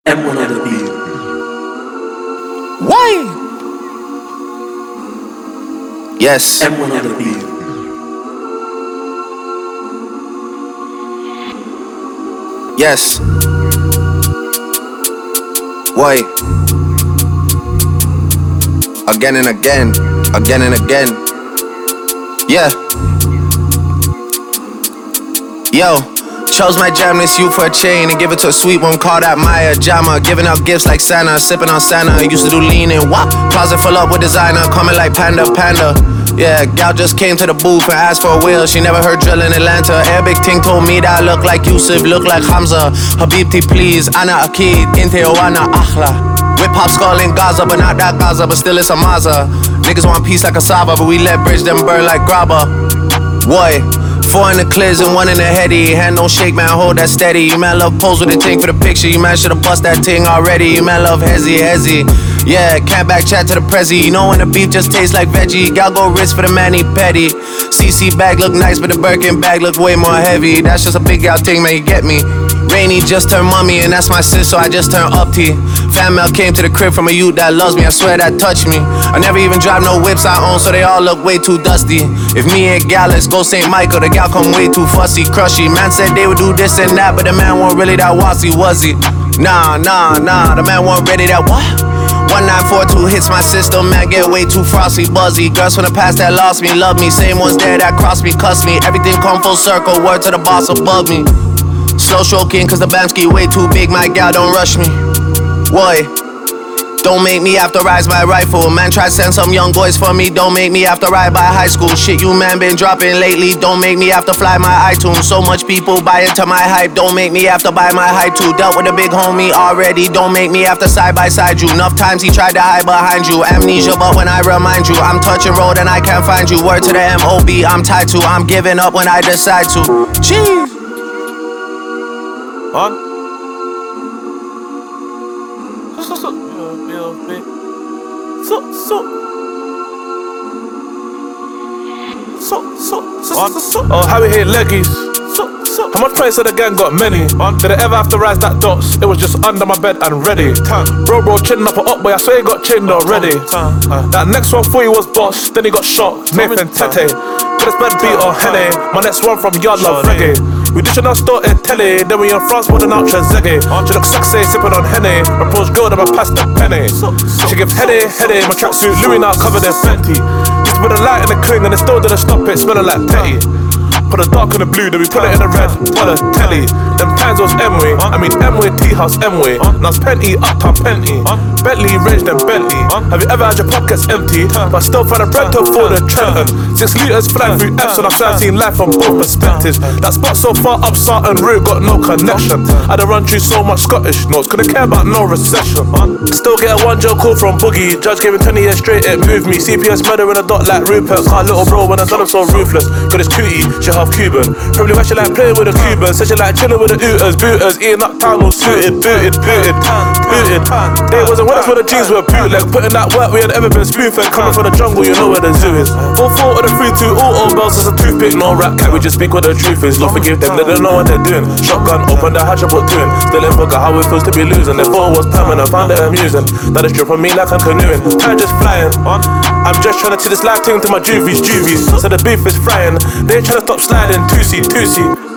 M1 on the beat. Why? Yes. M1 on the beat. Yes. Why? Again and again. Again and again. Yeah. Yo. Chose my jam this youth for a chain and give it to a sweet one, call that Maya Jama. Giving out gifts like Santa, sipping on Santa. Used to do lean and wop. Closet full up with designer, coming like Panda, Panda. Yeah, gal just came to the booth and asked for a wheel. She never heard drill in Atlanta. Arabic ting told me that I look like Yusuf, look like Hamza. Habibti please, Ana Akid, Inte Oana Akhla. Whip hop skull in Gaza, but not that Gaza, but still it's a Maza. Niggas want peace like a Saba, but we let bridge them burn like grabba. Boy. 4 in the clears and 1 in the heady. Hand don't shake, man, hold that steady. You man love pose with a ting for the picture. You man should've bust that ting already. You man love hezzy. Yeah, can't back chat to the prezi. You know when the beef just tastes like veggie. Gal go wrist for the mani petty. CC bag look nice, but the Birkin bag look way more heavy. That's just a big gal ting, man, you get me. Rainy just turned mummy, and that's my sis, so I just turned up T. Fan mail came to the crib from a youth that loves me, I swear that touched me. I never even drive no whips I own, so they all look way too dusty. If me and gal, let's go St. Michael, the gal come way too fussy, crushy. Man said they would do this and that, but the man wasn't really that wassy, was he? Nah, the man wasn't ready that what? 1942 hits my system, man, get way too frosty, buzzy. Girls from the past that lost me, love me. Same ones there that crossed me, cuss me. Everything come full circle, word to the boss above me. Slow stroking, cause the Bamski way too big, my gal don't rush me. Boy, don't make me have to rise my rifle. Man try send some young boys for me, don't make me have to ride by high school. Shit you man been dropping lately, don't make me have to fly my iTunes. So much people buy into my hype, don't make me have to buy my hype too. Dealt with a big homie already, don't make me have to side by side you. Enough times he tried to hide behind you. Amnesia, but when I remind you, I'm touching road and I can't find you. Word to the M.O.B. I'm tied to, I'm giving up when I decide to. Jeez. On. Oh, how we hit leggies. How much price of the gang got many? Did I ever have to rise that dots? It was just under my bed and ready. Bro, chin up or up, boy, I swear he got chained already. That next one for you was boss, then he got shot, Nathan Tete. This bad beat or Henny. My next one from Yard Love Reggae. We dishing our store in telly, then we in France putting out Trezeguet. She looks sexy, sipping on Henny. Propose girl, then I pass the penny. She gives heady, my tracksuit Louis now covered in Fenty. Used to put a light in the cling and it still didn't stop it, smelling like Petty. Put the dark in the blue, then we put it in the red, for the telly. Them times was M-way, I mean M-way, T-house M-way. Now it's Penty, uptown Penty. Bentley, Range, then Bentley. Have you ever had your pockets empty? But still find a bread to for the Trenton. 6 litres flying through F's and I've seen life from both perspectives. That spot so far up Sarton Route, got no connection. I done run through so much Scottish notes, couldn't care about no recession. Still get a 1 joke call from Boogie. Judge gave him 20 years straight, it moved me. CPS murder in a dot like Rupert. Can't little bro when I done him so ruthless. Got his cootie, she half Cuban. Probably why she like playing with the Cubans. Said she like chilling with the Ooters, booters. Eating up town all suited, booted. They wasn't with us when the jeans were bootleg. Putting that work we had ever been spoon-fed. Coming from the jungle, you know where the zoo is. All 4 of the 3-2, all bells as a toothpick. No rap cat, we just speak what the truth is. Lord forgive them, they don't know what they're doing. Shotgun, open the hatch, I put 2 in. Still in bugger, how it feels to be losing. They thought it was permanent, found it amusing. Now they strip on me like I'm canoeing. Time just flying. I'm just trying to see this live thing to my juvies. So the beef is frying. They ain't trying to stop sliding. 2C.